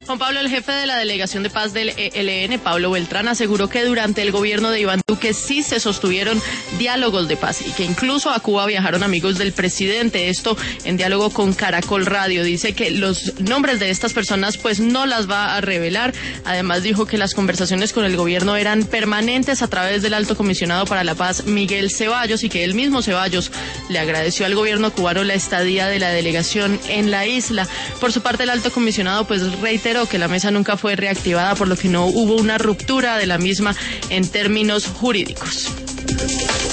Juan Pablo, el jefe de la Delegación de Paz del ELN, Pablo Beltrán, aseguró que durante el gobierno de Iván Duque sí se sostuvieron diálogos de paz y que incluso a Cuba viajaron amigos del presidente. Esto en diálogo con Caracol Radio. Dice que los nombres de estas personas pues no las va a revelar. Además dijo que las conversaciones con el gobierno eran permanentes a través del Alto Comisionado para la Paz, Miguel Ceballos, y que el mismo Ceballos le agradeció al gobierno cubano la estadía de la delegación en la isla. Por su parte, el Alto Comisionado pues reiteró que la mesa nunca fue reactivada, por lo que no hubo una ruptura de la misma en términos jurídicos.